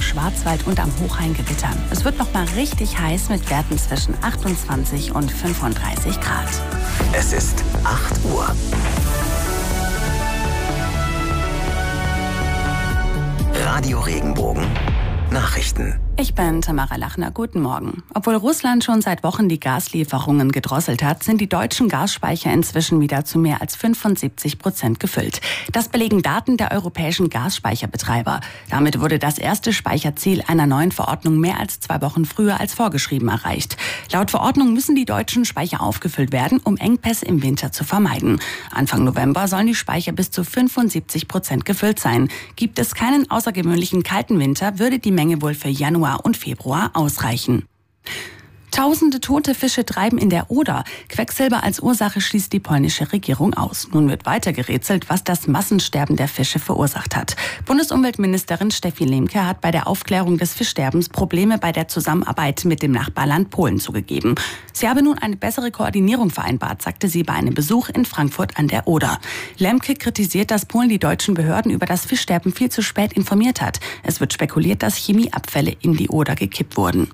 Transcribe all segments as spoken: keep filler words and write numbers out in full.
Schwarzwald und am Hochrhein Gewitter. Es wird noch mal richtig heiß mit Werten zwischen achtundzwanzig und fünfunddreißig Grad. Es ist acht Uhr. Radio Regenbogen. Nachrichten. Ich bin Tamara Lachner. Guten Morgen. Obwohl Russland schon seit Wochen die Gaslieferungen gedrosselt hat, sind die deutschen Gasspeicher inzwischen wieder zu mehr als fünfundsiebzig Prozent gefüllt. Das belegen Daten der europäischen Gasspeicherbetreiber. Damit wurde das erste Speicherziel einer neuen Verordnung mehr als zwei Wochen früher als vorgeschrieben erreicht. Laut Verordnung müssen die deutschen Speicher aufgefüllt werden, um Engpässe im Winter zu vermeiden. Anfang November sollen die Speicher bis zu fünfundsiebzig Prozent gefüllt sein. Gibt es keinen außergewöhnlichen kalten Winter, würde die Menge wohl für Januar und Februar ausreichen. Tausende tote Fische treiben in der Oder. Quecksilber als Ursache schließt die polnische Regierung aus. Nun wird weiter gerätselt, was das Massensterben der Fische verursacht hat. Bundesumweltministerin Steffi Lemke hat bei der Aufklärung des Fischsterbens Probleme bei der Zusammenarbeit mit dem Nachbarland Polen zugegeben. Sie habe nun eine bessere Koordinierung vereinbart, sagte sie bei einem Besuch in Frankfurt an der Oder. Lemke kritisiert, dass Polen die deutschen Behörden über das Fischsterben viel zu spät informiert hat. Es wird spekuliert, dass Chemieabfälle in die Oder gekippt wurden.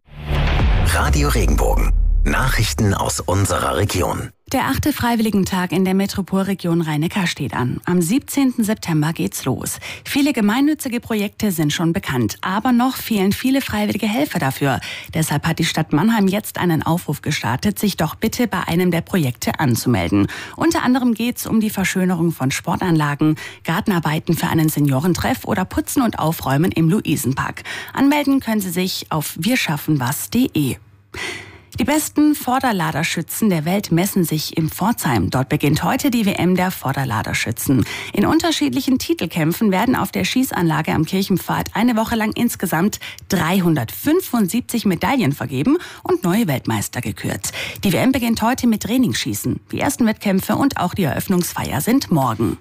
Radio Regenbogen. Nachrichten aus unserer Region. Der achte Freiwilligentag in der Metropolregion Rhein-Neckar steht an. Am siebzehnten September geht's los. Viele gemeinnützige Projekte sind schon bekannt, aber noch fehlen viele freiwillige Helfer dafür. Deshalb hat die Stadt Mannheim jetzt einen Aufruf gestartet, sich doch bitte bei einem der Projekte anzumelden. Unter anderem geht's um die Verschönerung von Sportanlagen, Gartenarbeiten für einen Seniorentreff oder Putzen und Aufräumen im Luisenpark. Anmelden können Sie sich auf wir schaffen was punkt de. Die besten Vorderladerschützen der Welt messen sich in Pforzheim. Dort beginnt heute die W M der Vorderladerschützen. In unterschiedlichen Titelkämpfen werden auf der Schießanlage am Kirchenpfad eine Woche lang insgesamt dreihundertfünfundsiebzig Medaillen vergeben und neue Weltmeister gekürt. Die W M beginnt heute mit Trainingsschießen. Die ersten Wettkämpfe und auch die Eröffnungsfeier sind morgen.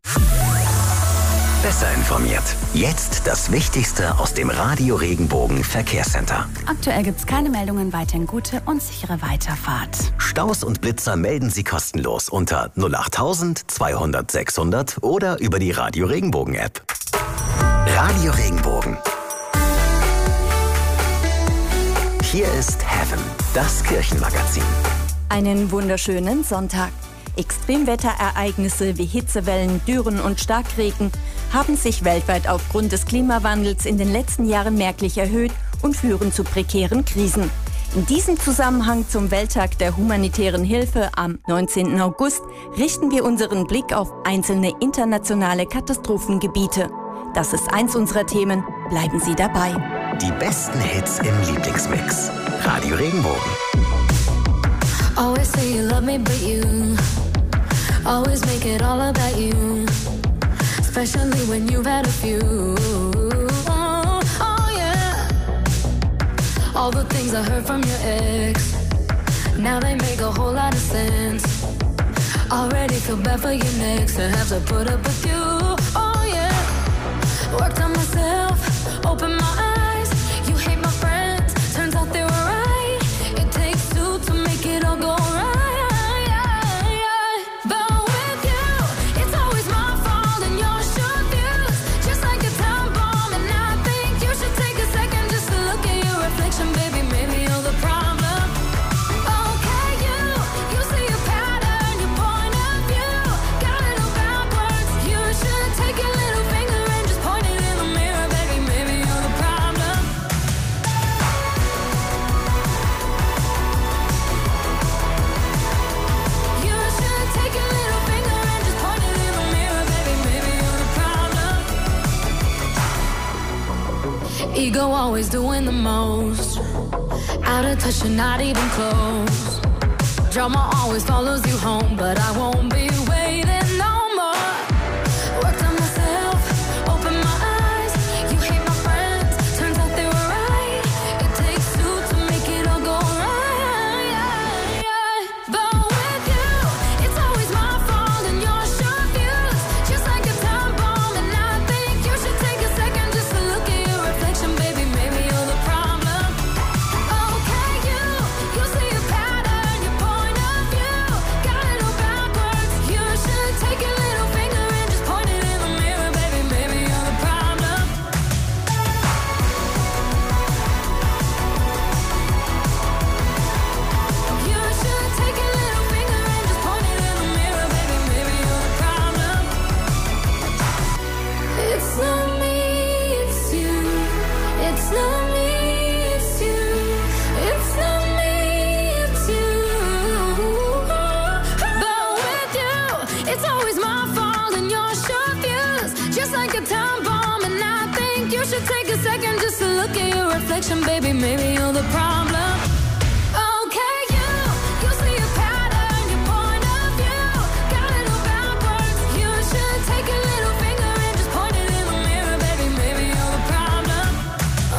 Besser informiert. Jetzt das Wichtigste aus dem Radio Regenbogen Verkehrscenter. Aktuell gibt's keine Meldungen, weiterhin gute und sichere Weiterfahrt. Staus und Blitzer melden Sie kostenlos unter null achttausend zweihundert sechshundert oder über die Radio Regenbogen App. Radio Regenbogen. Hier ist Heaven, das Kirchenmagazin. Einen wunderschönen Sonntag. Extremwetterereignisse wie Hitzewellen, Dürren und Starkregen haben sich weltweit aufgrund des Klimawandels in den letzten Jahren merklich erhöht und führen zu prekären Krisen. In diesem Zusammenhang zum Welttag der humanitären Hilfe am neunzehnten August richten wir unseren Blick auf einzelne internationale Katastrophengebiete. Das ist eins unserer Themen. Bleiben Sie dabei. Die besten Hits im Lieblingsmix. Radio Regenbogen. Always say you love me, but you always make it all about you, especially when you've had a few. Oh, oh yeah. All the things I heard from your ex, now they make a whole lot of sense. Already feel bad for you next to have to put up with you. Oh yeah. Worked on myself, open my eyes. You hate my friends, turns out they were right. It takes two to make it all go right. Ego always doing the most, out of touch and not even close. Drama always follows you home, but I won't be waiting no more. Worked on myself, open my eyes. You hate my friends, turns out they were right. It takes two to make it all go right. But with you, it's always my fault and your short views, just like a time bomb. And I think you should take a second just to look at your reflection, baby. Maybe you're the problem. Okay, you, you see a pattern, your point of view, got it all backwards. You should It's not me, it's you. It's not me, it's you. But with you, it's always my fault and you're sure fuse. Just like a time bomb, and I think you should take a second just to look at your reflection, baby. Maybe you're the problem. Okay, you, you see a pattern, your point of view got it all backwards. You should take a little finger and just point it in the mirror, baby. Maybe you're the problem. Oh.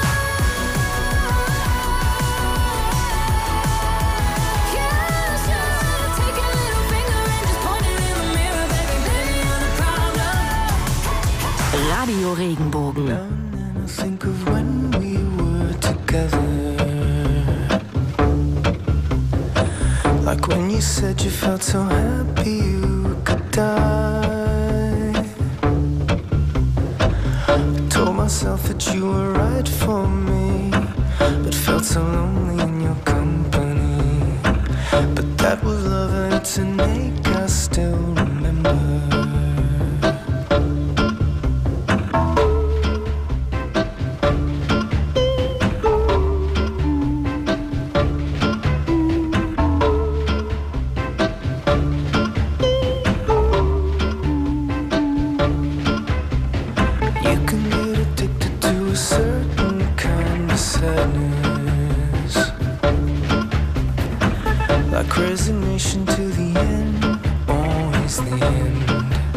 You should take a little finger and just point it in the mirror, baby. Maybe you're the problem. Radio Regenbogen. Think of when we were together, like when you said you felt so happy you could die. I told myself that you were right for me, but felt so lonely in your company. But that was love and it's an ache I still remember. Resignation to the end, always the end.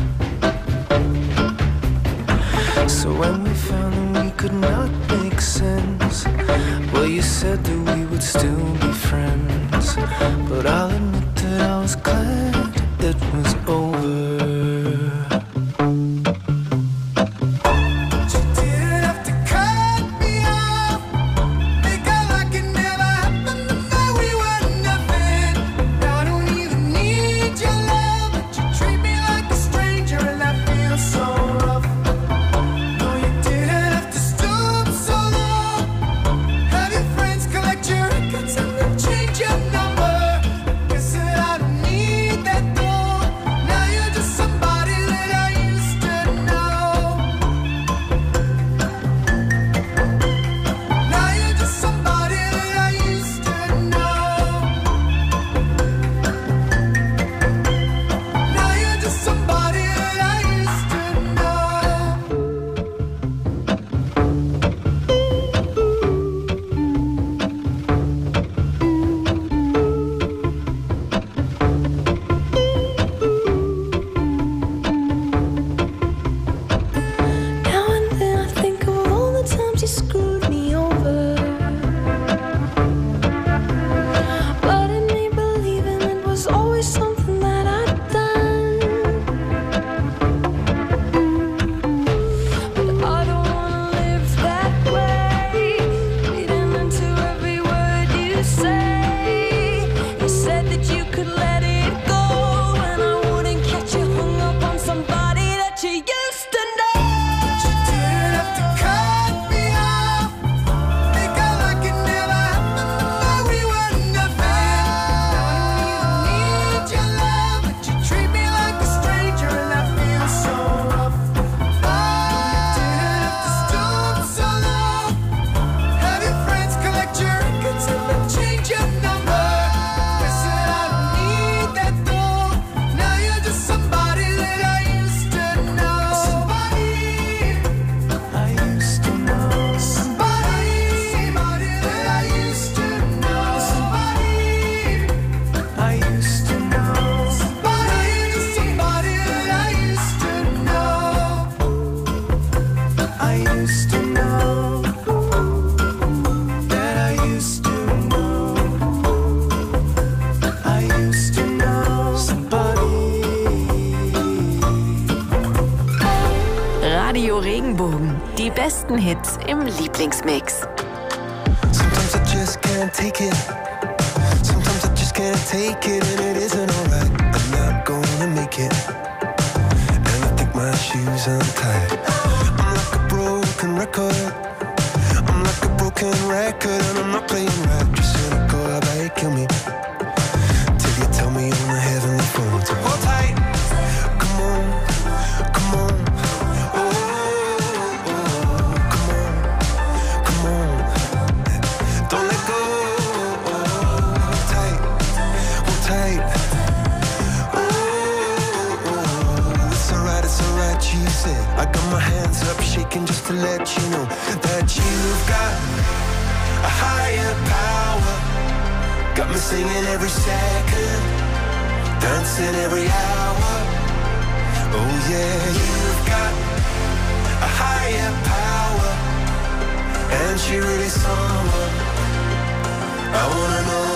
So when we found that we could not make sense, well, you said that we would still be friends. But I'll admit that I was glad it was over. Regenbogen. Die besten Hits im Lieblingsmix. Sometimes I just can't take it. Sometimes I just can't take it, and it isn't alright. I'm not gonna make it, and I think my shoes untied. I'm like a broken record. I'm like a broken record, and I'm not playing right. Just cynical, how about you kill me till you tell me on the heavenly phone to hold tight. Come on, come on. Oh, oh, come on. you've got a higher power. Got me singing every second, dancing every hour. Oh yeah, you've got a higher power, and she really someone I wanna know.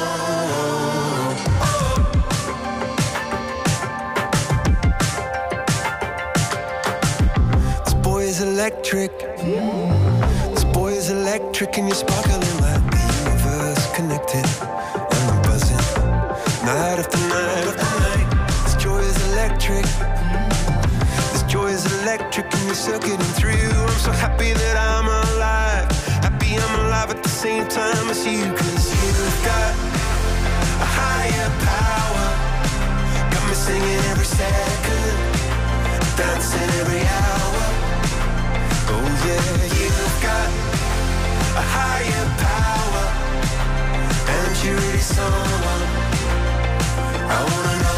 This boy is electric. This boy is electric, and you're sparkling like the universe connected. And I'm buzzing night after night after night. This joy is electric. This joy is electric, and you're circuiting through. I'm so happy that I'm alive. Happy I'm alive at the same time as you. Cause you've got a higher power. Got me singing every second, dancing every hour. Oh yeah, you've got a higher power, and you're really someone I wanna know.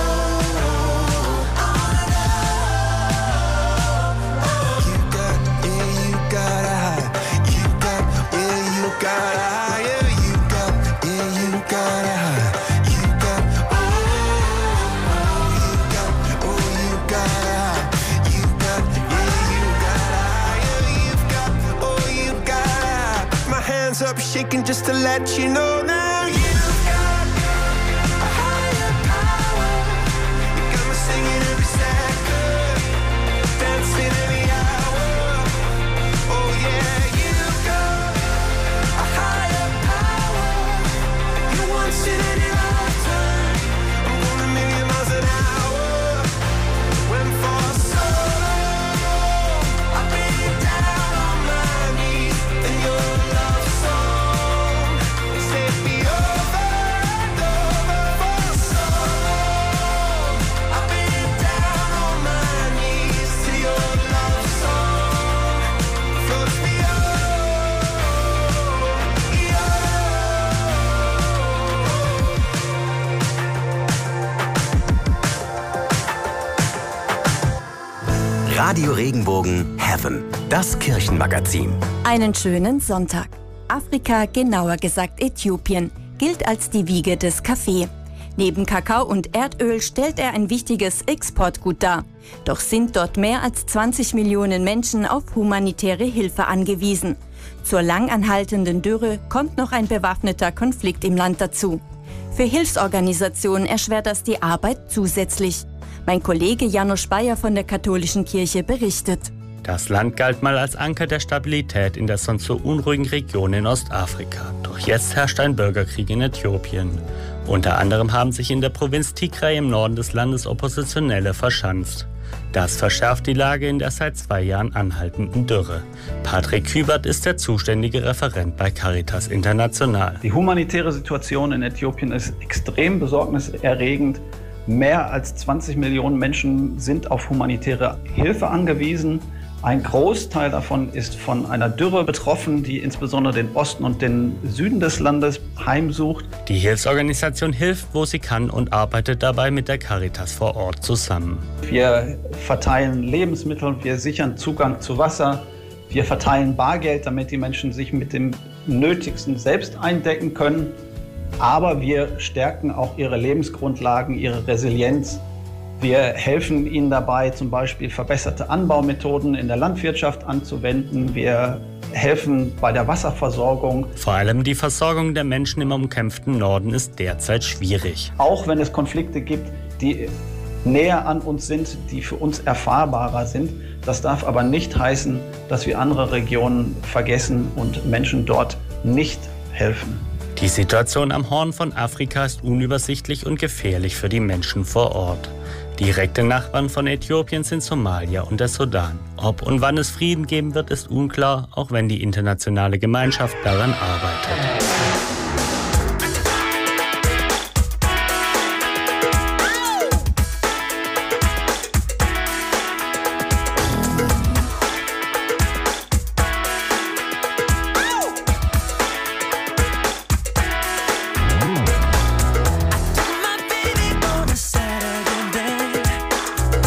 You got, yeah, you got a high. You got, yeah, you got a higher. You got, yeah, you got a high. You got, oh, oh, you got, oh, you got a high. You got, yeah, you got a higher. You've got, oh, you got a high. My hands up shaking just to let you know now. You've got a higher power. You got me singing every second, dancing every hour. Oh yeah, you've got a higher power. You once in any lifetime. I'm going a million miles an hour. When for so long I've been down on my knees, and your love song set me over and over. For so long I've been down on my knees, till your love song floats me over. Radio Regenbogen Heaven, das Kirchenmagazin. Einen schönen Sonntag. Afrika, genauer gesagt Äthiopien, gilt als die Wiege des Kaffee. Neben Kakao und Erdöl stellt er ein wichtiges Exportgut dar. Doch sind dort mehr als zwanzig Millionen Menschen auf humanitäre Hilfe angewiesen. Zur langanhaltenden Dürre kommt noch ein bewaffneter Konflikt im Land dazu. Für Hilfsorganisationen erschwert das die Arbeit zusätzlich. Mein Kollege Janusz Bayer von der Katholischen Kirche berichtet. Das Land galt mal als Anker der Stabilität in der sonst so unruhigen Region in Ostafrika. Doch jetzt herrscht ein Bürgerkrieg in Äthiopien. Unter anderem haben sich in der Provinz Tigray im Norden des Landes Oppositionelle verschanzt. Das verschärft die Lage in der seit zwei Jahren anhaltenden Dürre. Patrick Kübert ist der zuständige Referent bei Caritas International. Die humanitäre Situation in Äthiopien ist extrem besorgniserregend. Mehr als zwanzig Millionen Menschen sind auf humanitäre Hilfe angewiesen. Ein Großteil davon ist von einer Dürre betroffen, die insbesondere den Osten und den Süden des Landes heimsucht. Die Hilfsorganisation hilft, wo sie kann, und arbeitet dabei mit der Caritas vor Ort zusammen. Wir verteilen Lebensmittel, wir sichern Zugang zu Wasser, wir verteilen Bargeld, damit die Menschen sich mit dem Nötigsten selbst eindecken können. Aber wir stärken auch ihre Lebensgrundlagen, ihre Resilienz. Wir helfen ihnen dabei, zum Beispiel verbesserte Anbaumethoden in der Landwirtschaft anzuwenden. Wir helfen bei der Wasserversorgung. Vor allem die Versorgung der Menschen im umkämpften Norden ist derzeit schwierig. Auch wenn es Konflikte gibt, die näher an uns sind, die für uns erfahrbarer sind. Das darf aber nicht heißen, dass wir andere Regionen vergessen und Menschen dort nicht helfen. Die Situation am Horn von Afrika ist unübersichtlich und gefährlich für die Menschen vor Ort. Direkte Nachbarn von Äthiopien sind Somalia und der Sudan. Ob und wann es Frieden geben wird, ist unklar, auch wenn die internationale Gemeinschaft daran arbeitet.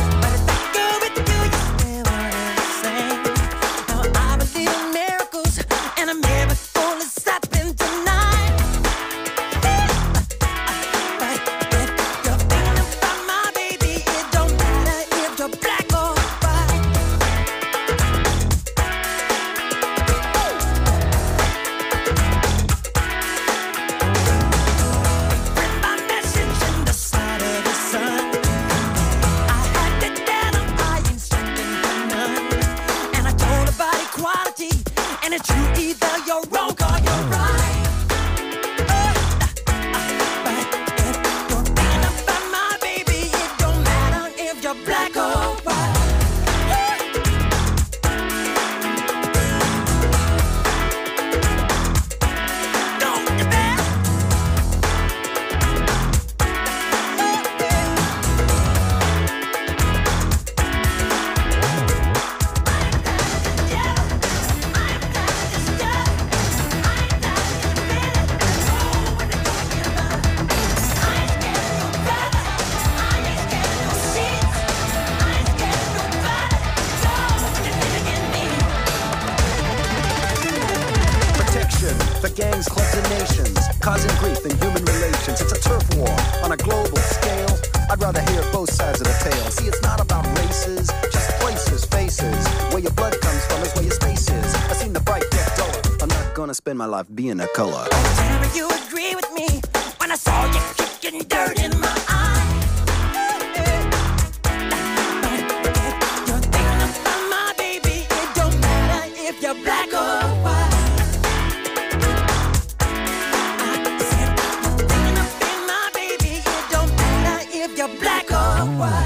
Miracles spell you're wrong or you're right. Black or white. Don't you bet. For gangs, clubs, and nations, causing grief in human relations. It's a turf war on a global scale. I'd rather hear both sides of the tale. See, it's not about races, just places, faces. Where your blood comes from is where your space is. I've seen the bright get duller. I'm not gonna spend my life being a color. Sarah, you agree with me when I saw you kicking dirt in my eye. You're thinking about my baby. It don't matter if you're black or white. You're black or white.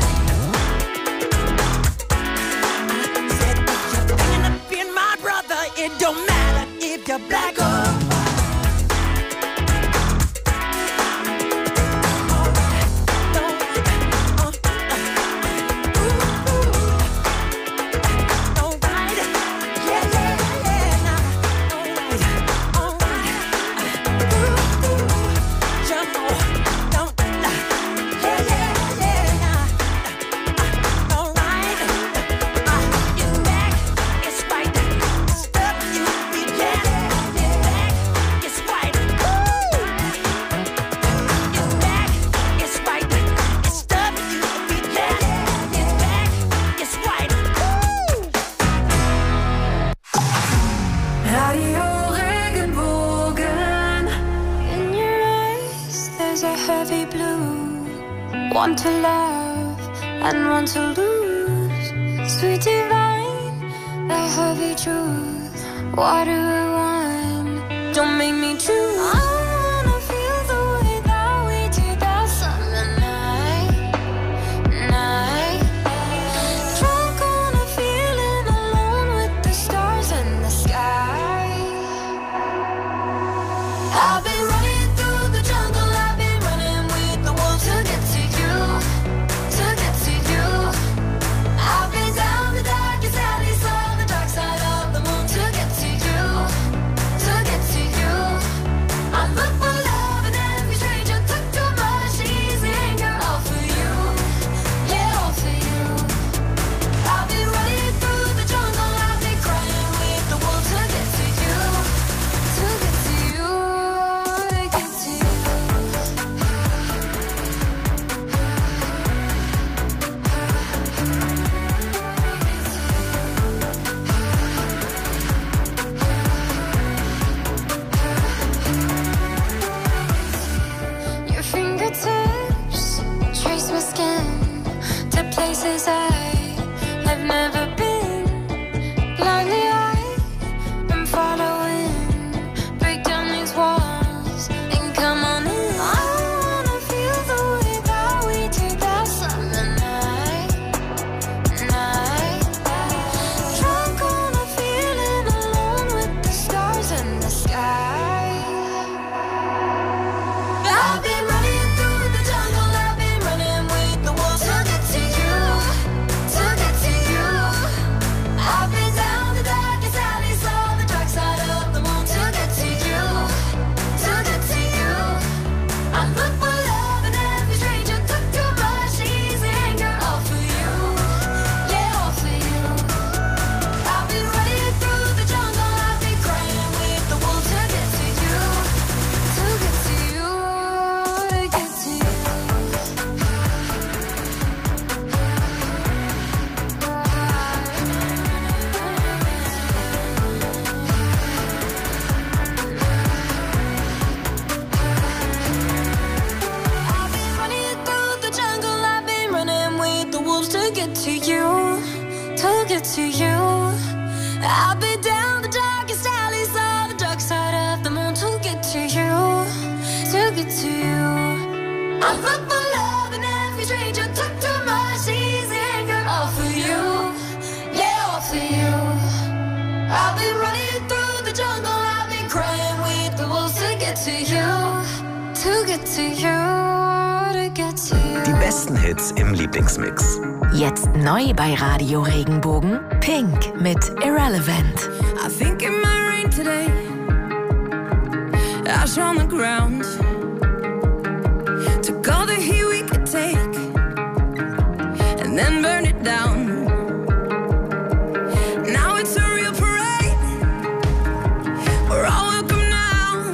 I said if you're thinking of being my brother, it don't matter if you're black or white. One to love and one to lose. Sweet divine, the heavy truth. What do I want? Don't make me choose. I wanna feel the way that we did that summer night, night. Drunk on a feeling alone with the stars in the sky. I've been running through the jungle. I've been running with the wolves to get to you, to get to you. I've been down the darkest alleys, saw the dark side of the moon to get to you, to get to you. I look for love in every stranger, took too much easy anger, all for you, yeah, all for you. I've been running through the jungle, I've been crying with the wolves to get to you, to get to you, to get to you. Your fingertips trace my skin to places I have never been. Blindly I am following. Break down these walls and come on in. I wanna feel the way that we did that summer night, night. Drunk on a feeling alone with the stars in the sky. I've been running through the jungle, I've been running with the wolves to get to you, to get to you. I've been down the darkest alleys, saw the dark side of the moon to get to you, to get to you. I look for love in every stranger, took too much easy anger, all for you, yeah, all for you. I've been running through the jungle, I've been crying with the wolves to get to you, to get to you, to get to you. I've been running through the jungle, I've been running with the wolves to get to you, to get to you. I've been down the darkest alleys, saw the get to you. I fuck for love and every stranger took too much easy anger. All for you, yeah, all for you. I've been running through the jungle, I've been crying with the wolves to get to you, to get to you, to get to you. Die besten Hits im Lieblingsmix. Jetzt neu bei Radio Regenbogen, Pink mit Irrelevant. I think it might rain today. Ash on the ground. Took all the heat we could take and then burn it down. Now it's a real parade. We're all welcome now.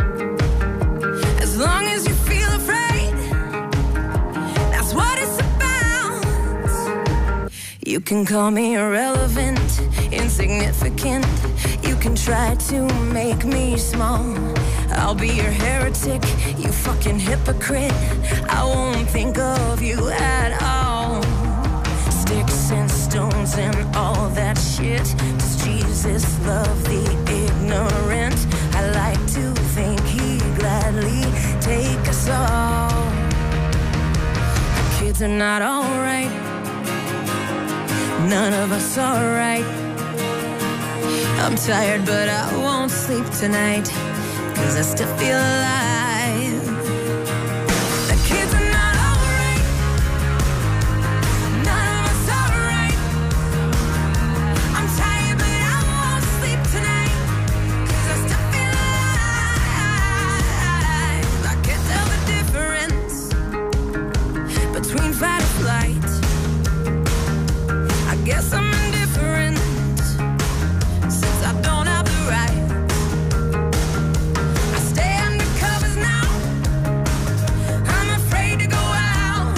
As long as you feel afraid, that's what it's about. You can call me irrelevant, insignificant. You can try to make me small. I'll be your heretic, you fucking hypocrite. I won't think of you at all. Sticks and stones and all that shit. Does Jesus love the ignorant? I like to think he'd gladly take us all. The kids are not alright. None of us are right. I'm tired but I won't sleep tonight, 'cause I still feel alive. The kids are not alright. None of us are right. I'm tired but I won't sleep tonight, 'cause I still feel alive. I can't tell the difference between fight or flight. I guess I'm indifferent, since I don't have the right. I stay under covers now. I'm afraid to go out.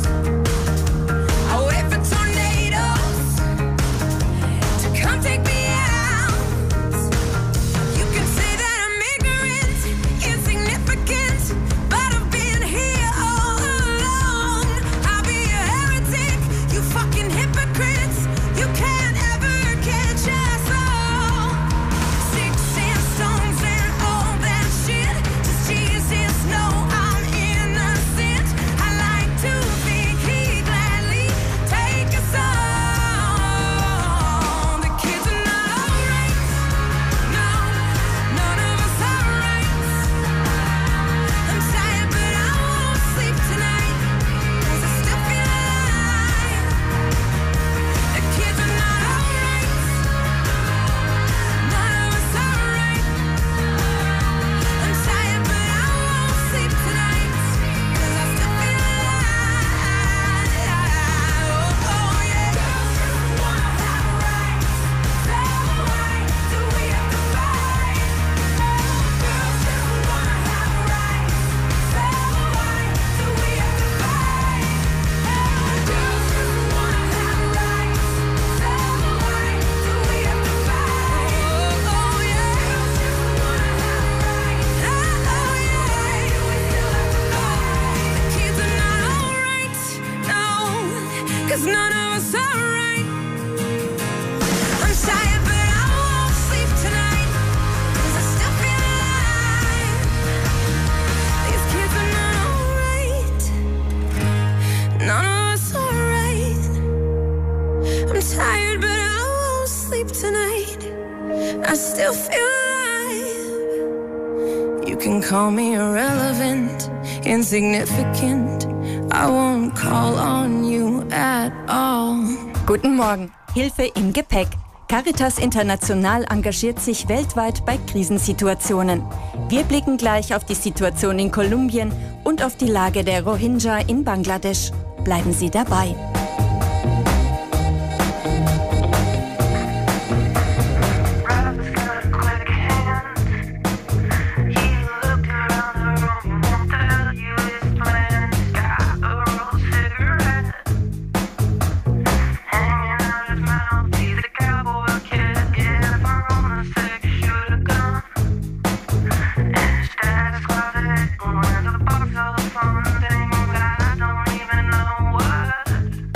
I wait for tornadoes to come take me out. You can say that I'm ignorant, insignificant, but I've been here all along. I'll be a heretic, you fucking hypocrites. You can't ever catch us all. Sticks and stones and all that shit. Does Jesus know I'm innocent? I like to think he'd gladly take us all. The kids are not alright. No, none of us are right. I'm tired but I won't sleep tonight, 'cause I still feel alive. The kids are not alright. None of us are right. I'm tired but I won't sleep tonight, 'cause I still feel alive. Oh, oh yeah. Girls just wanna have rights. So why do we have to fight? Girls just wanna have rights. So why do we have to fight? Girls just wanna have rights. So why do we have to fight? Oh, oh yeah. Girls just wanna have rights. Oh, oh yeah. We still have to fight. The kids are not alright. No, 'cause none of us are right. I'm tired but I won't sleep tonight, 'cause I still feel alive. These kids are not alright. None of us are right. I'm tired but I won't sleep tonight. I still feel alive. You can call me irrelevant, insignificant. I won't call on you at all. Guten Morgen. Hilfe im Gepäck. Caritas International engagiert sich weltweit bei Krisensituationen. Wir blicken gleich auf die Situation in Kolumbien und auf die Lage der Rohingya in Bangladesch. Bleiben Sie dabei. One of the bottles of something that I don't even know what.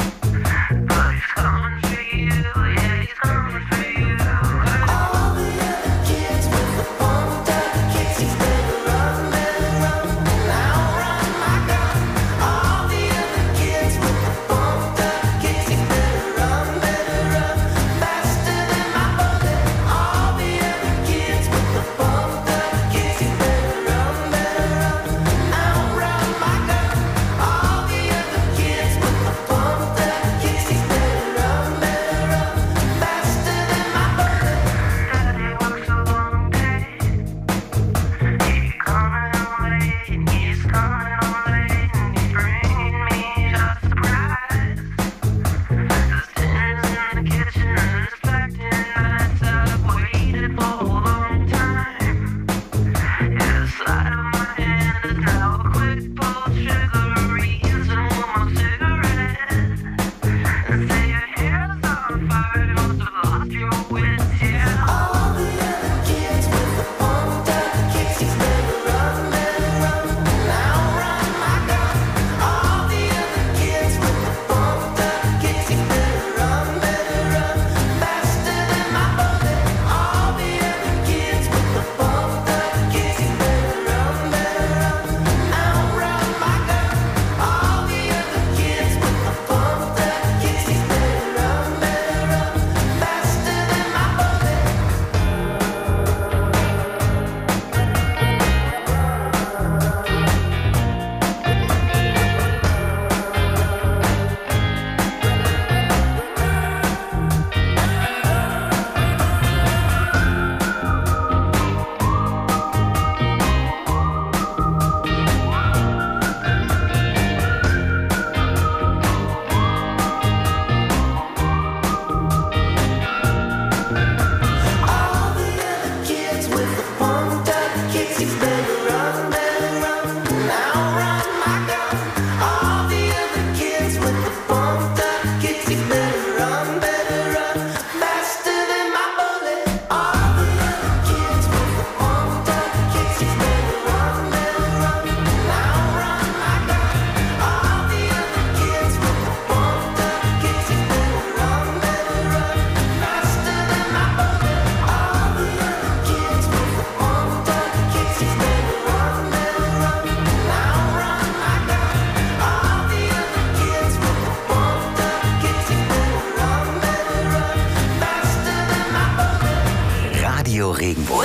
Radio Regenbogen.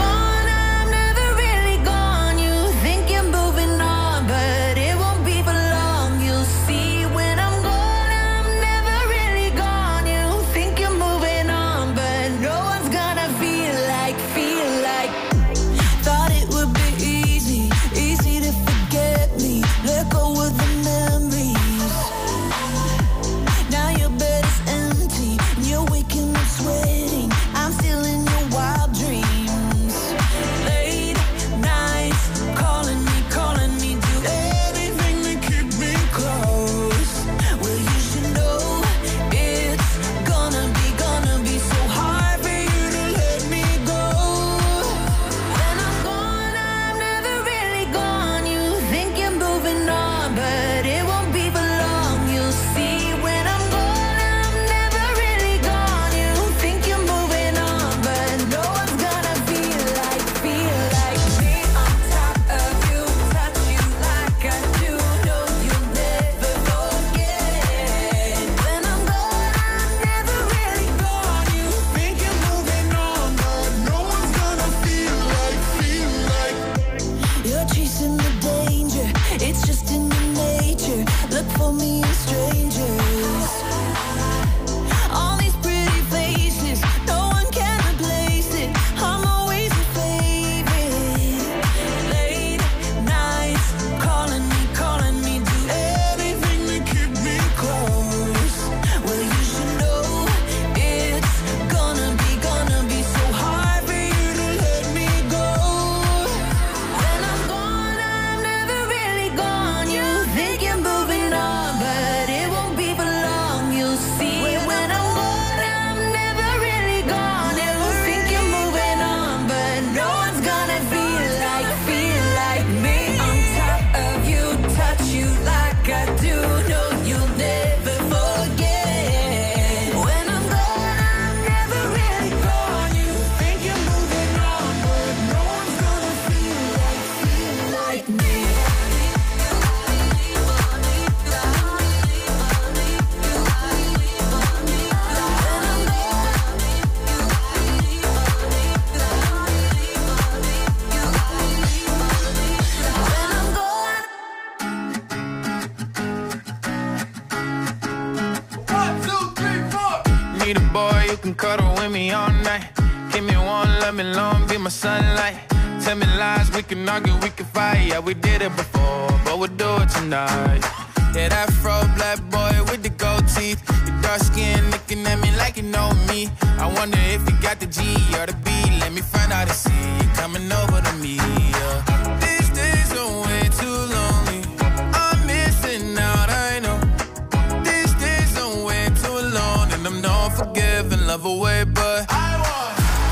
Cuddle with me all night. Give me one, love me long, be my sunlight. Tell me lies, we can argue, we can fight. Yeah, we did it before, but we'll do it tonight. Yeah, that fro black boy with the gold teeth. Your dark skin looking at me like you know me. I wonder if you got the G or the B. Let me find out and see you coming over to me. Yeah. These days are way too lonely. I'm missing out, I know. These days are way too alone, and I'm not forgiving, love away, but I want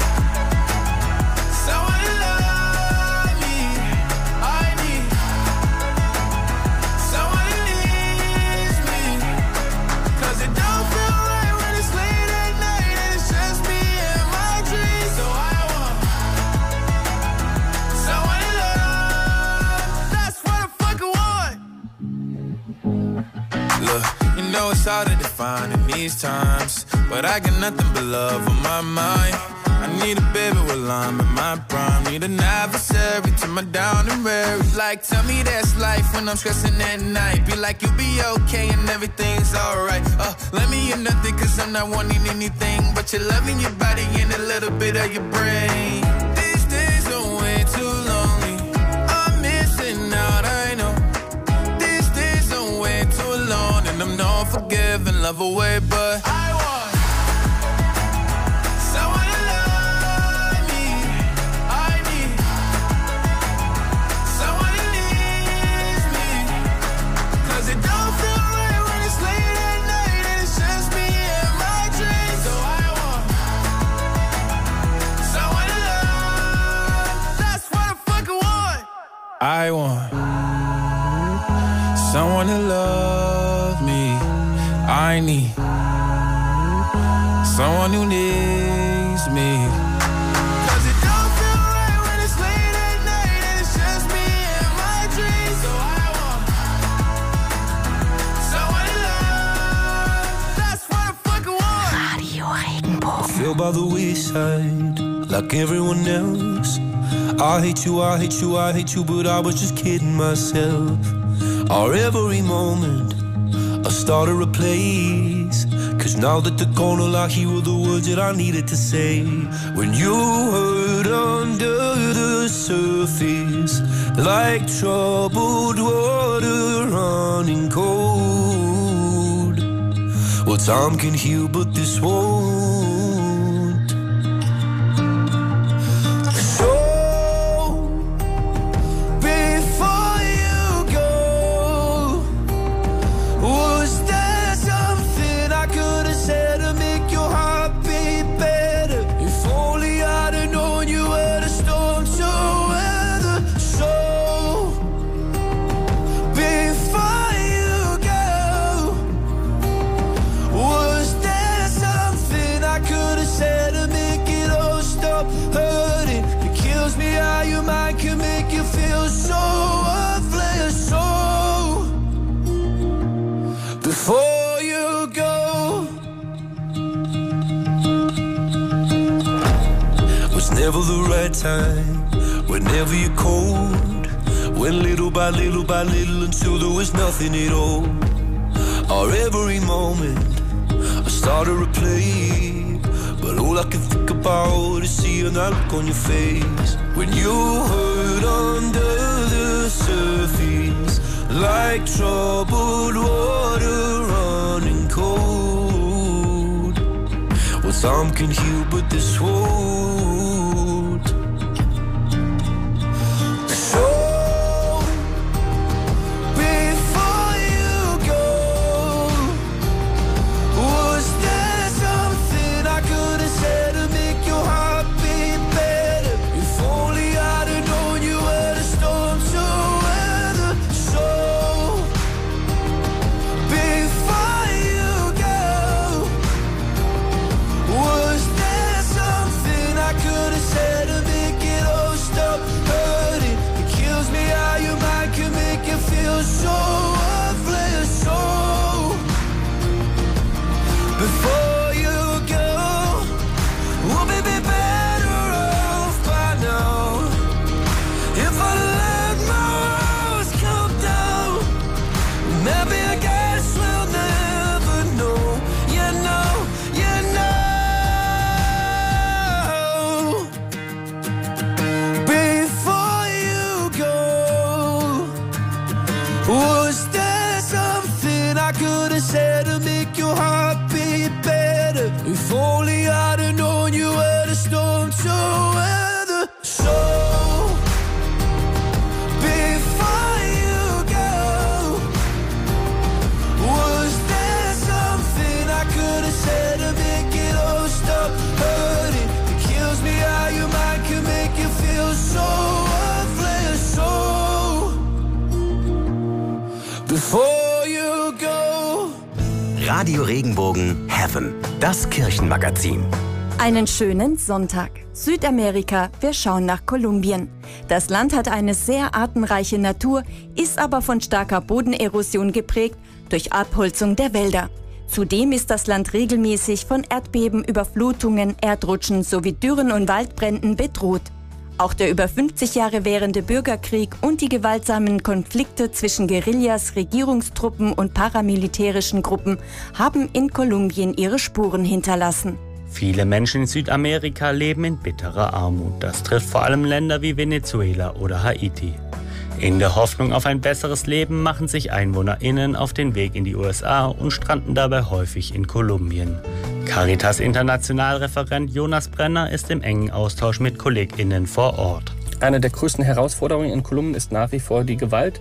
someone to love me. I need someone who needs me, 'cause it don't feel right when it's late at night and it's just me and my dreams. So I want someone to love. That's what I fucking want. Look, you know it's hard to define in these times, but I got nothing but love on my mind. I need a baby while I'm in my prime. Need an adversary to my down and weary. Like, tell me that's life when I'm stressing at night. Be like, you'll be okay and everything's alright. Uh, let me in nothing, 'cause I'm not wanting anything but your love in your body and a little bit of your brain. These days are way too lonely. I'm missing out, I know. These days are way too alone, and I'm not forgiving, love away, but I want someone to love me. I need I want someone to love me. I need someone who needs me. Cause it don't feel right when it's late at night and it's just me and my dreams. So I want someone to love. That's what I fucking want. Radio Regenbogen. Feel by the wayside, like everyone else. I hate you, I hate you, I hate you, but I was just kidding myself. Our every moment, I started a place. Cause now that they're gone, all I hear were the words that I needed to say. When you hurt under the surface, like troubled water running cold. Well, time can heal, but this won't. Before you go, was never the right time, whenever you're cold. Went little by little by little until there was nothing at all. Our every moment, I started to play, but all I can think about is seeing that look on your face. When you hurt under the surface, like troubled water running cold. Well, some can heal, but this won't. So, before you go, was there something I could have said to make your heart beat better? If only I'd have known you were the storm to weather. So, before you go, was there something I could have said to make it all stop hurting? It kills me how your mind can make you feel so worthless. So, before you go, we'll be better off by now. If I let my walls come down, maybe I guess we'll never know. You know, you know. Before you go, was there something I could have said to make your heart beat better? If only I'd have known you were the storm to weather. So, before you go, was there something I could have said to make it all stop hurting? It kills me how your mind can make you feel so worthless. So, before you go. Radio Regenbogen Heaven, das Kirchenmagazin. Einen schönen Sonntag. Südamerika, wir schauen nach Kolumbien. Das Land hat eine sehr artenreiche Natur, ist aber von starker Bodenerosion geprägt durch Abholzung der Wälder. Zudem ist das Land regelmäßig von Erdbeben, Überflutungen, Erdrutschen sowie Dürren und Waldbränden bedroht. Auch der über fünfzig Jahre währende Bürgerkrieg und die gewaltsamen Konflikte zwischen Guerillas, Regierungstruppen und paramilitärischen Gruppen haben in Kolumbien ihre Spuren hinterlassen. Viele Menschen in Südamerika leben in bitterer Armut. Das trifft vor allem Länder wie Venezuela oder Haiti. In der Hoffnung auf ein besseres Leben machen sich EinwohnerInnen auf den Weg in die U S A und stranden dabei häufig in Kolumbien. Caritas International-Referent Jonas Brenner ist im engen Austausch mit KollegInnen vor Ort. Eine der größten Herausforderungen in Kolumbien ist nach wie vor die Gewalt,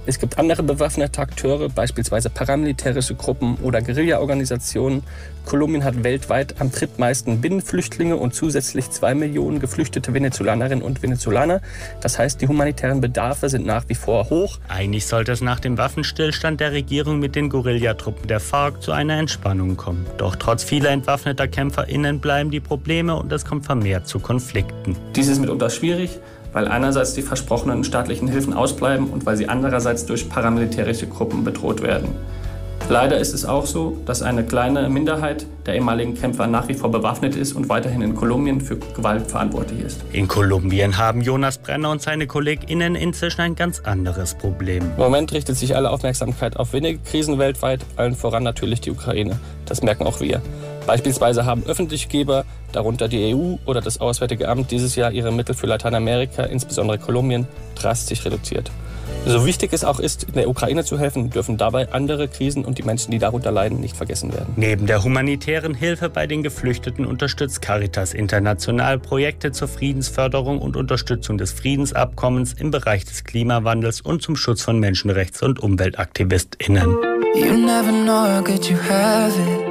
Es gibt andere bewaffnete Akteure, beispielsweise paramilitärische Gruppen oder Guerilla-Organisationen. Kolumbien hat weltweit am drittmeisten Binnenflüchtlinge und zusätzlich zwei Millionen geflüchtete Venezolanerinnen und Venezolaner. Das heißt, die humanitären Bedarfe sind nach wie vor hoch. Eigentlich sollte es nach dem Waffenstillstand der Regierung mit den Guerillatruppen der FARC zu einer Entspannung kommen. Doch trotz vieler entwaffneter KämpferInnen bleiben die Probleme und es kommt vermehrt zu Konflikten. Dies ist mitunter schwierig, weil einerseits die versprochenen staatlichen Hilfen ausbleiben und weil sie andererseits durch paramilitärische Gruppen bedroht werden. Leider ist es auch so, dass eine kleine Minderheit der ehemaligen Kämpfer nach wie vor bewaffnet ist und weiterhin in Kolumbien für Gewalt verantwortlich ist. In Kolumbien haben Jonas Brenner und seine KollegInnen inzwischen ein ganz anderes Problem. Im Moment richtet sich alle Aufmerksamkeit auf wenige Krisen weltweit, allen voran natürlich die Ukraine. Das merken auch wir. Beispielsweise haben öffentliche Geber, darunter die E U oder das Auswärtige Amt, dieses Jahr ihre Mittel für Lateinamerika, insbesondere Kolumbien, drastisch reduziert. So wichtig es auch ist, in der Ukraine zu helfen, dürfen dabei andere Krisen und die Menschen, die darunter leiden, nicht vergessen werden. Neben der humanitären Hilfe bei den Geflüchteten unterstützt Caritas International Projekte zur Friedensförderung und Unterstützung des Friedensabkommens im Bereich des Klimawandels und zum Schutz von Menschenrechts- und UmweltaktivistInnen. You never know how good you have it.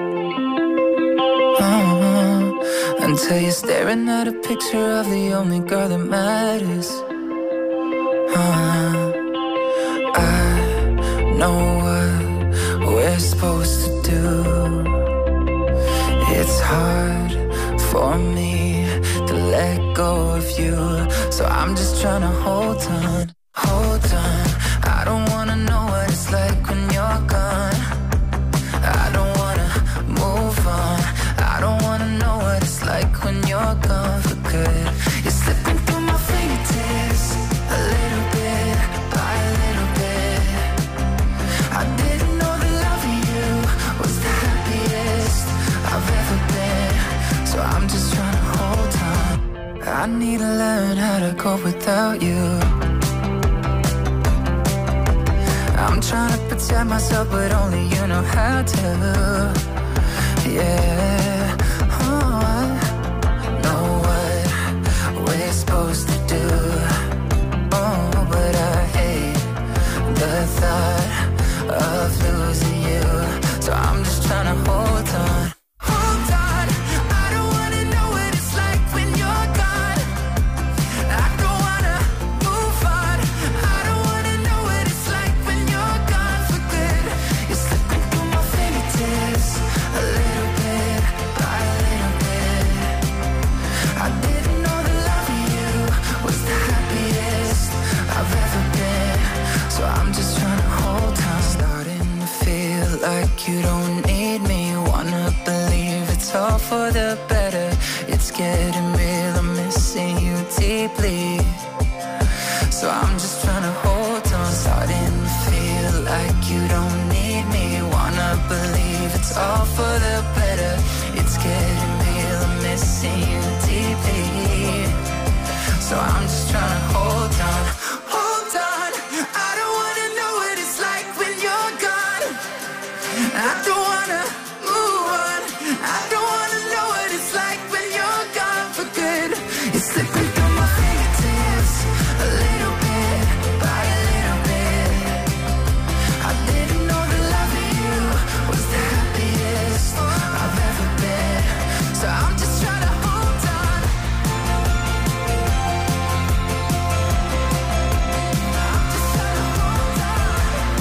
Uh-huh. Until you're staring at a picture of the only girl that matters. Uh-huh. I know what we're supposed to do. It's hard for me to let go of you, so I'm just trying to hold on, hold on. I don't wanna know what it's like when you're gone. I don't wanna move on. I don't wanna know what it's like when you're gone for good. You're slipping through my fingertips a little bit by a little bit. I didn't know that loving you was the happiest I've ever been, so I'm just trying to hold on. I need to learn how to cope without you. I'm trying to protect myself, but only you know how to. Yeah, oh, I know what we're supposed to do. Oh, but I hate the thought of losing you. So I'm just trying to hold on. Hold on. I don't wanna know what it's like when you're gone. I don't wanna move on. I don't wanna know what it's like when you're gone for good. You're slipping through my fingertips a little bit by a little bit. I didn't know that loving you was the happiest I've ever been, so I'm just trying to hold on. Starting to feel like you don't need me. Wanna believe it's all for the better. It's getting real, I'm missing you deeply, so I'm just trying to hold on. Starting to feel like you don't need me. Wanna believe it's all for the better. It's getting real, I'm missing you deeply, so I'm just trying to hold on. Hold on. I don't wanna know what it's like when you're gone. I don't wanna move on. I don't wanna know what it's like when you're gone for good. You're slipping through my fingertips a little bit by a little bit. I didn't know that loving you was the happiest I've ever been, so I'm just trying to hold on. I'm just trying to hold on.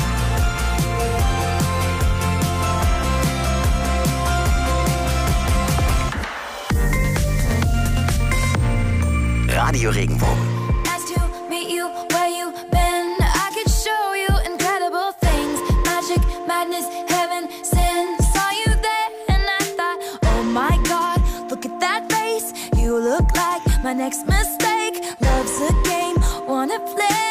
Radio Regenbogen. Nice to meet you, where you been? I could show you incredible things. Magic, madness, heaven, sin. Saw you there and I thought, oh my God, look at that face. You look like my next mistake. Love's a game, wanna play.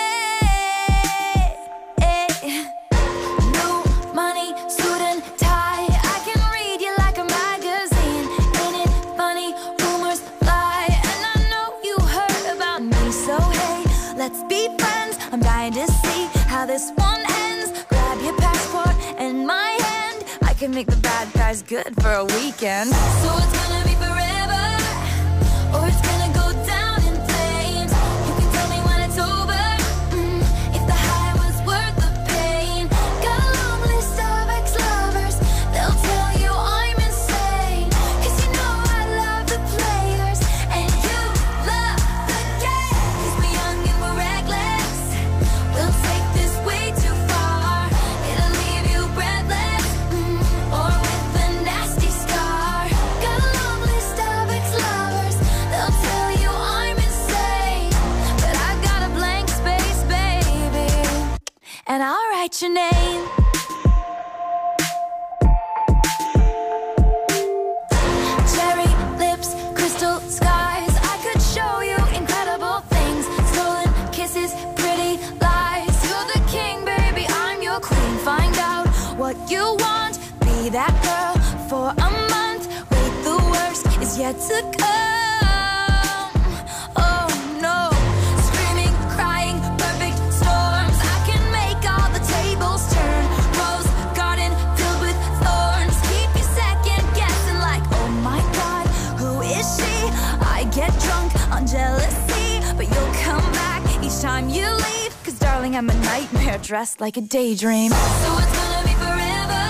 New money, suit and tie. I can read you like a magazine. Ain't it funny? Rumors fly, and I know you heard about me. So hey, let's be friends. I'm dying to see how this one ends. Grab your passport and my hand. I can make the bad guys good for a weekend. So it's gonna be forever, or it's gonna go down in flames. You can tell me when it's over, mm, if the high was worth the and I'll write your name. Cherry lips, crystal skies, I could show you incredible things. Stolen kisses, pretty lies. You're the king, baby, I'm your queen. Find out what you want, be that girl for a month. Wait, the worst is yet to come. Oh no, screaming, crying, perfect storms. I can make all the tables turn. Rose garden filled with thorns. Keep you second guessing like, oh my God, who is she? I get drunk on jealousy, but you'll come back each time you leave. Cause darling, I'm a nightmare dressed like a daydream. So it's gonna be forever,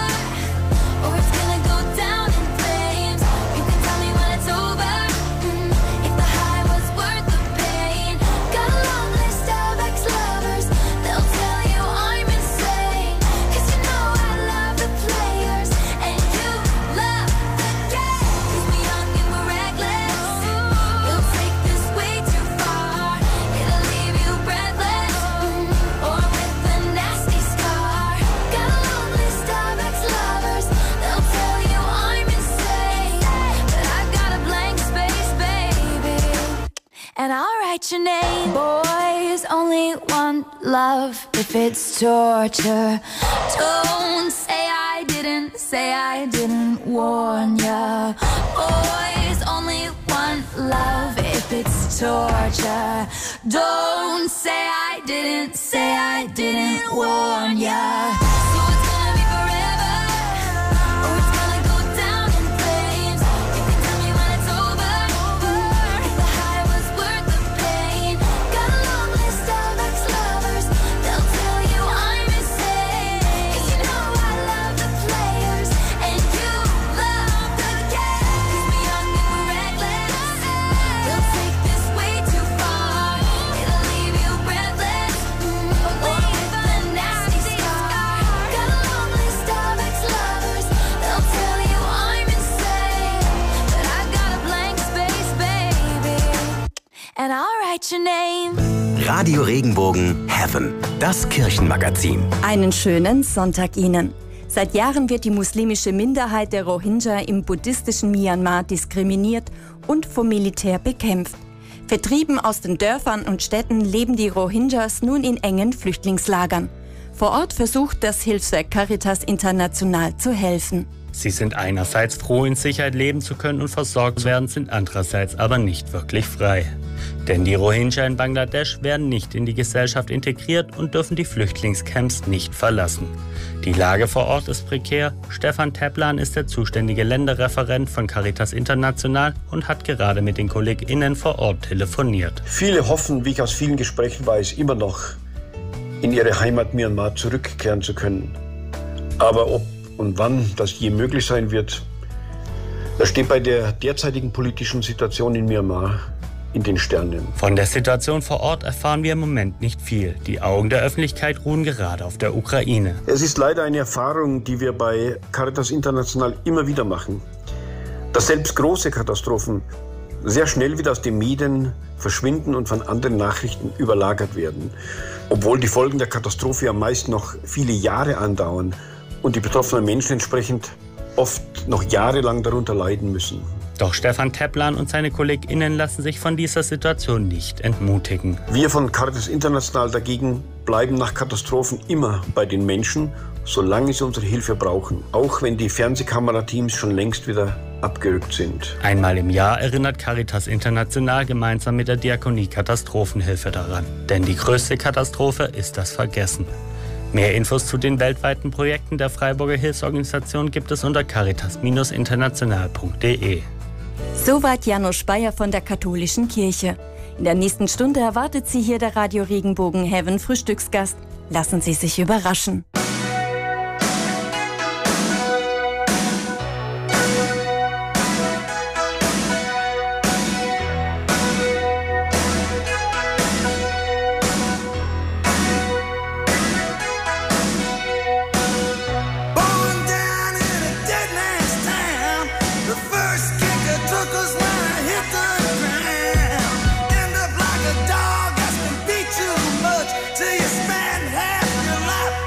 or it's gonna go down in flames. You can tell me when it's over, mm, if the high was worth the pain. Got a long list of ex-lovers, they'll tell you I'm insane. Cause you know I love the players, and you love the game. Cause we're young and we're reckless, we'll take this way too far. It'll leave you breathless, mm, or with a nasty scar. Got a long list of ex-lovers, they'll tell you I'm insane. But I've got a blank space, baby, and I'll write your name. Boys only want love if it's torture. Don't say I didn't, say I didn't warn ya. Boys only want love if it's torture. Don't say I didn't, say I didn't warn ya. So it's gonna be forever, or it's gonna go down in flames. You can tell me when it's over, if the high was worth the pain. Got a long list of ex-lovers, they'll tell you I'm insane. Cause you know I love the players, and you love the game. Cause we're young and we're reckless, they'll take this way too far. It'll leave you breathless, mm, or with a nasty scar. Got a long list of ex-lovers, they'll tell you I'm insane. But I've got a blank space, baby, and I'll write your name. Radio Regenbogen Heaven, das Kirchenmagazin. Einen schönen Sonntag Ihnen. Seit Jahren wird die muslimische Minderheit der Rohingya im buddhistischen Myanmar diskriminiert und vom Militär bekämpft. Vertrieben aus den Dörfern und Städten leben die Rohingyas nun in engen Flüchtlingslagern. Vor Ort versucht das Hilfswerk Caritas International zu helfen. Sie sind einerseits froh, in Sicherheit leben zu können und versorgt werden, sind andererseits aber nicht wirklich frei. Denn die Rohingya in Bangladesch werden nicht in die Gesellschaft integriert und dürfen die Flüchtlingscamps nicht verlassen. Die Lage vor Ort ist prekär. Stefan Teplan ist der zuständige Länderreferent von Caritas International und hat gerade mit den KollegInnen vor Ort telefoniert. Viele hoffen, wie ich aus vielen Gesprächen weiß, immer noch in ihre Heimat Myanmar zurückkehren zu können. Aber ob und wann das je möglich sein wird, das steht bei der derzeitigen politischen Situation in Myanmar in den Sternen. Von der Situation vor Ort erfahren wir im Moment nicht viel. Die Augen der Öffentlichkeit ruhen gerade auf der Ukraine. Es ist leider eine Erfahrung, die wir bei Caritas International immer wieder machen, dass selbst große Katastrophen sehr schnell wieder aus den Medien verschwinden und von anderen Nachrichten überlagert werden. Obwohl die Folgen der Katastrophe ja meist noch viele Jahre andauern und die betroffenen Menschen entsprechend oft noch jahrelang darunter leiden müssen. Doch Stefan Teplan und seine KollegInnen lassen sich von dieser Situation nicht entmutigen. Wir von Caritas International dagegen bleiben nach Katastrophen immer bei den Menschen, solange sie unsere Hilfe brauchen. Auch wenn die Fernsehkamerateams schon längst wieder abgerückt sind. Einmal im Jahr erinnert Caritas International gemeinsam mit der Diakonie Katastrophenhilfe daran. Denn die größte Katastrophe ist das Vergessen. Mehr Infos zu den weltweiten Projekten der Freiburger Hilfsorganisation gibt es unter caritas international punkt de. Soweit Janusz Bayer von der Katholischen Kirche. In der nächsten Stunde erwartet Sie hier der Radio Regenbogen Heaven Frühstücksgast. Lassen Sie sich überraschen. Till you spend half your life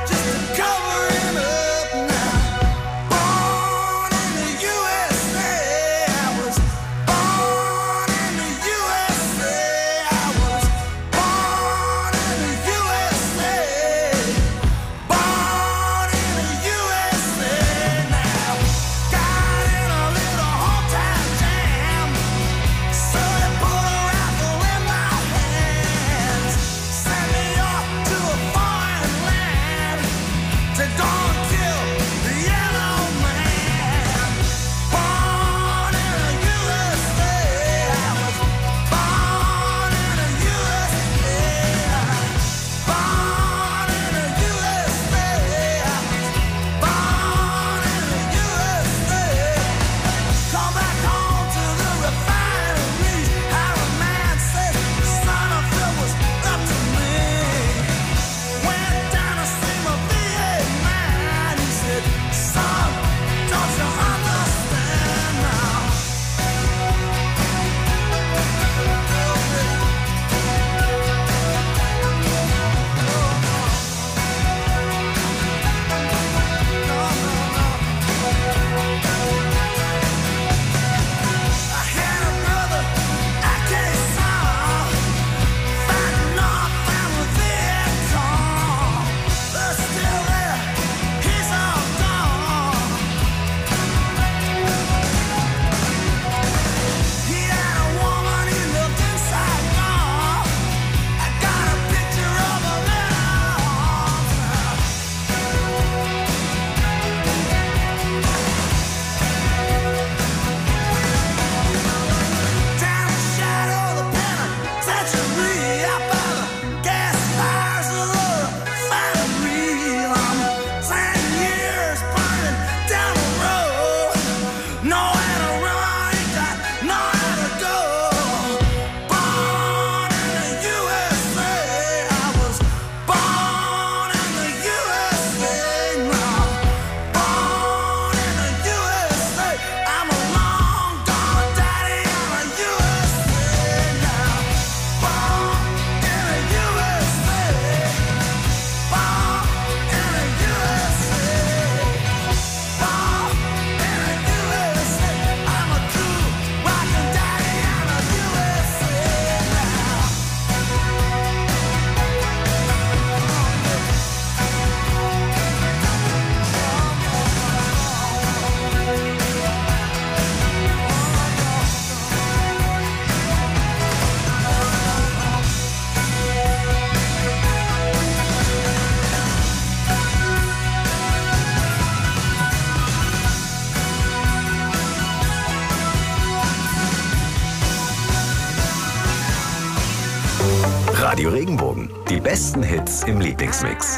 Regenbogen. Die besten Hits im Lieblingsmix.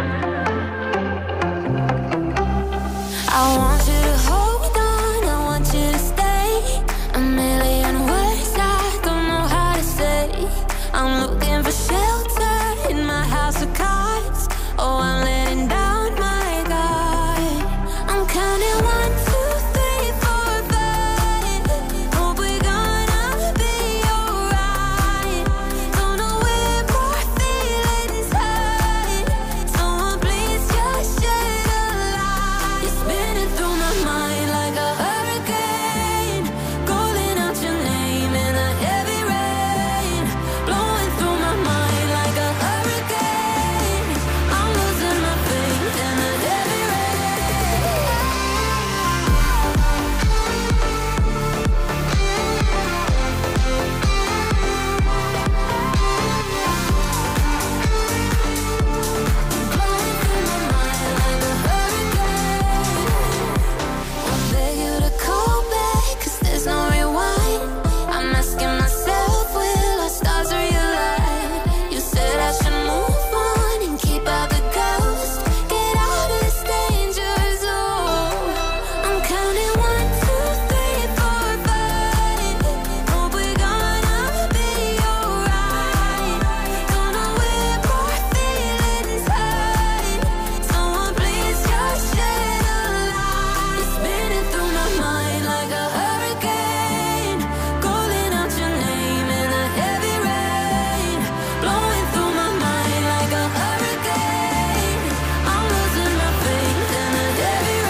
I want you to hold on, I want you to stay. A million words I don't know how to say. I'm looking for shelter in my house of cards. Oh, I'm letting down my guard. I'm counting one, two, three, four, five. Hope we're gonna be alright. Don't know where more feelings hide. Someone please just shed a light. You're spinning through my mind like a hurricane, calling out your name in a heavy rain, blowing through my mind like a hurricane. I'm losing my faith in a heavy I beg you to call back, 'cause there's no rewind. I'm asking myself, will our stars realign? You said I should move on and keep out the ghost. Get out of this danger zone. I'm counting one, two, three, four, five. Hope we're gonna be alright. Don't know where more feelings hide. Someone please just shed a light. You're spinning through my mind like a hurricane, calling out your name in a heavy rain, blowing through my mind like a hurricane. I'm losing my faith in a heavy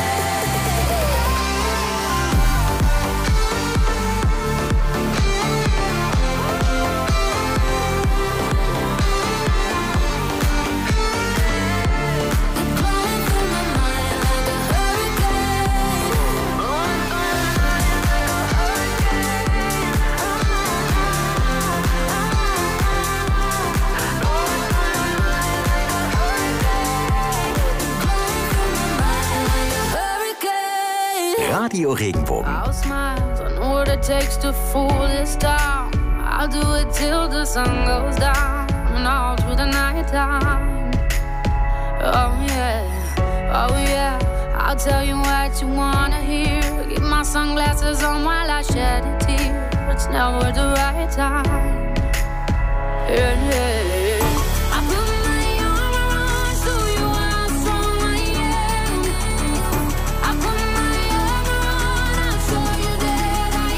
Radio Regenbogen. I'll smile, I know what it takes to fool this town. I'll do it till the sun goes down and all through the night time. Oh yeah, oh yeah, I'll tell you what you wanna hear. Keep my sunglasses on while I shed a tear. It's never the right time. Yeah, yeah. I put my arm around so you how strong I am. I put my arm around, I'll show you that I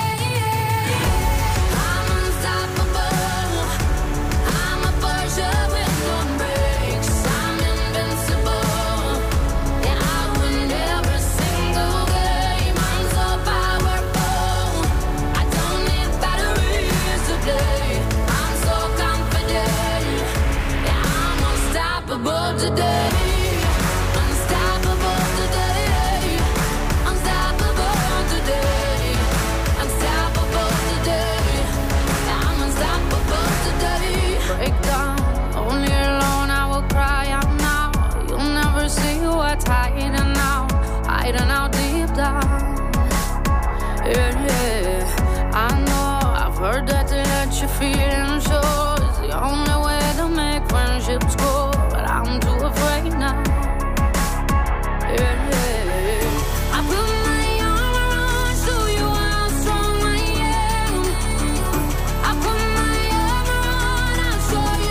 am. I'm unstoppable. I'm a Porsche with no brakes. I'm invincible. Yeah, I win every single game. I'm so powerful. I don't need batteries today. I'm so confident. Yeah, I'm unstoppable today. Unstoppable today. Unstoppable today. Unstoppable today. Yeah, I'm unstoppable today. Break down, only alone I will cry out now. You'll never see what's hiding out, hiding out deep down. Yeah, yeah. I know, I've heard that to let your feelings show is the only way to make friendships grow, but I'm too afraid now. Yeah, yeah. I put my arm around, show you how strong I am. I put my arm around, I'll show you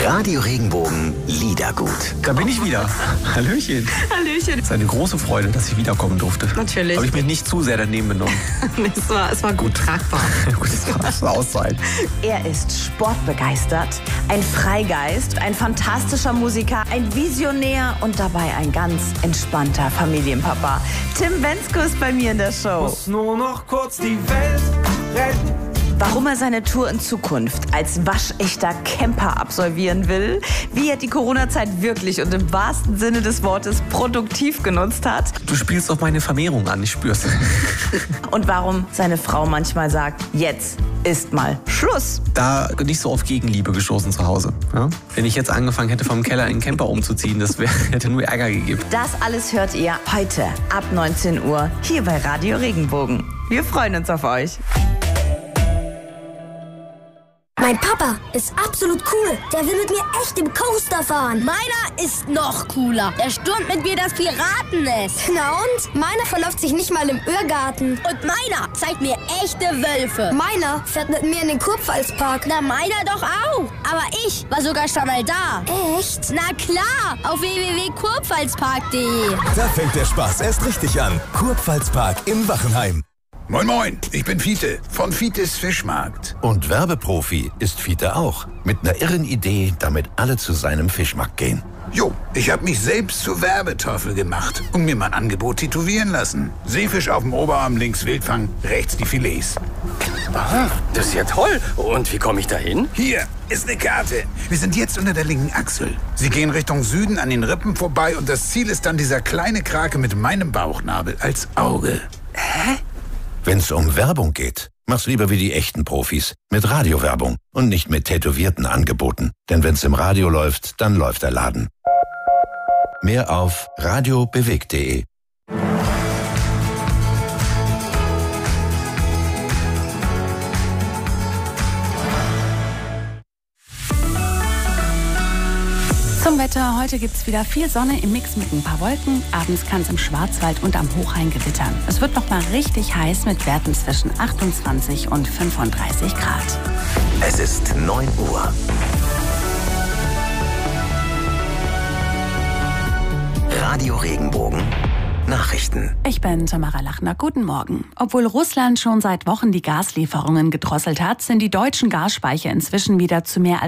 Radio Regenbogen Liedergut. Da bin ich wieder. Hallöchen. Hallöchen. Es ist eine große Freude, dass ich wiederkommen durfte. Natürlich. Habe ich mich nicht zu sehr daneben benommen. es, war, es war gut tragbar. Gut, es war, es war Auszeit. Er ist sportbegeistert, ein Freigeist, ein fantastischer Musiker, ein Visionär und dabei ein ganz entspannter Familienpapa. Tim Bensko ist bei mir in der Show. Muss nur noch kurz die Welt retten. Warum er seine Tour in Zukunft als waschechter Camper absolvieren will, wie er die Corona-Zeit wirklich und im wahrsten Sinne des Wortes produktiv genutzt hat. Du spielst auf meine Vermehrung an, ich spür's. Und warum seine Frau manchmal sagt, jetzt ist mal Schluss. Da nicht so auf Gegenliebe gestoßen zu Hause. Ja? Wenn ich jetzt angefangen hätte, vom Keller in den Camper umzuziehen, das wär, hätte nur Ärger gegeben. Das alles hört ihr heute ab neunzehn Uhr hier bei Radio Regenbogen. Wir freuen uns auf euch. Mein Papa ist absolut cool. Der will mit mir echt im Coaster fahren. Meiner ist noch cooler. Der stürmt mit mir das Piratennest. Na und? Meiner verläuft sich nicht mal im Irrgarten. Und meiner zeigt mir echte Wölfe. Meiner fährt mit mir in den Kurpfalzpark. Na, meiner doch auch. Aber ich war sogar schon mal da. Echt? Na klar, auf w w w punkt kurpfalzpark punkt de. Da fängt der Spaß erst richtig an. Kurpfalzpark in Wachenheim. Moin Moin, ich bin Fiete von Fietes Fischmarkt. Und Werbeprofi ist Fiete auch. Mit einer irren Idee, damit alle zu seinem Fischmarkt gehen. Jo, ich habe mich selbst zur Werbeteufel gemacht und mir mein Angebot tätowieren lassen. Seefisch auf dem Oberarm, links Wildfang, rechts die Filets. Aha, das ist ja toll. Und wie komme ich da hin? Hier ist eine Karte. Wir sind jetzt unter der linken Achsel. Sie gehen Richtung Süden an den Rippen vorbei und das Ziel ist dann dieser kleine Krake mit meinem Bauchnabel als Auge. Hä? Wenn's um Werbung geht, mach's lieber wie die echten Profis. Mit Radiowerbung und nicht mit tätowierten Angeboten. Denn wenn's im Radio läuft, dann läuft der Laden. Mehr auf radiobewegt punkt de. Zum Wetter, heute gibt es wieder viel Sonne im Mix mit ein paar Wolken. Abends kann es im Schwarzwald und am Hochrhein gewittern. Es wird noch mal richtig heiß mit Werten zwischen achtundzwanzig und fünfunddreißig Grad. Es ist neun Uhr. Radio Regenbogen Nachrichten. Ich bin Tamara Lachner. Guten Morgen. Obwohl Russland schon seit Wochen die Gaslieferungen gedrosselt hat, sind die deutschen Gasspeicher inzwischen wieder zu mehr als